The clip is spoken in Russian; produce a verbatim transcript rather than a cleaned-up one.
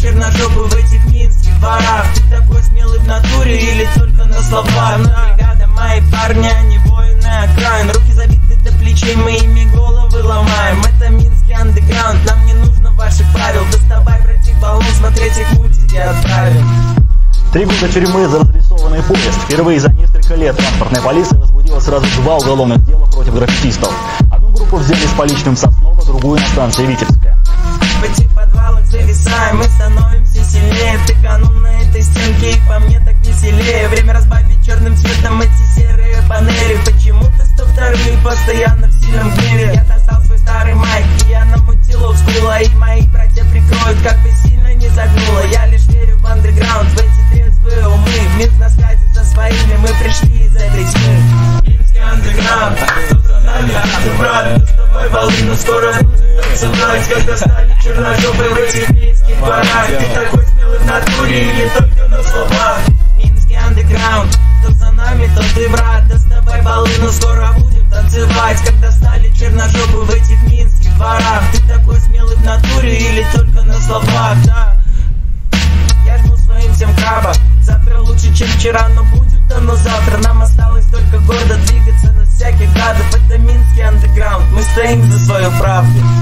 черножопый в этих минских дворах. Ты такой смелый в натуре или только на словах? Но бригада, мои парни, они воины окраин. Руки забиты до плечей, мы ими головы ломаем. Это минский андеграунд, нам не нужно ваших правил. Доставай, братик, баллон, смотреть их мультики отправим. Три года тюрьмы за разрисованный поезд. Впервые за несколько лет транспортная полиция возбудила сразу два уголовных дела против граффитистов. Одну группу взяли с поличным Соснова, другую на станции Витебская. В этих подвалах зависаем, мы становимся сильнее. Ты канул на этой стенке, и по мне так веселее. Время разбавить черным цветом эти серые панели. Почему-то сто вторые постоянно в сильном гневе. Я достал свой старый майк, и я намутил олдскула. И мои братья прикроют, как бы сильно не загнуло. Я лишь верю в андеграунд, в эти трезвые умы. Минск на связи со своими, мы пришли из этой тьмы. Минский андеграунд, тут за нами, ты брат, мы с тобой волны, скоро будем танцевать, когда стали черножопой в этих минских дворах. Ты такой смелый в натуре или только на словах? Минский андеграунд, то за нами, то ты брат. Доставай баллы, но скоро будем танцевать, когда стали черножопы в этих минских дворах. Ты такой смелый в натуре или только на словах? Да, я жму своим всем краба. Завтра лучше, чем вчера, но будет оно завтра. Нам осталось только гордо двигаться на всяких гадов. Это минский андеграунд, мы стоим за свою правду.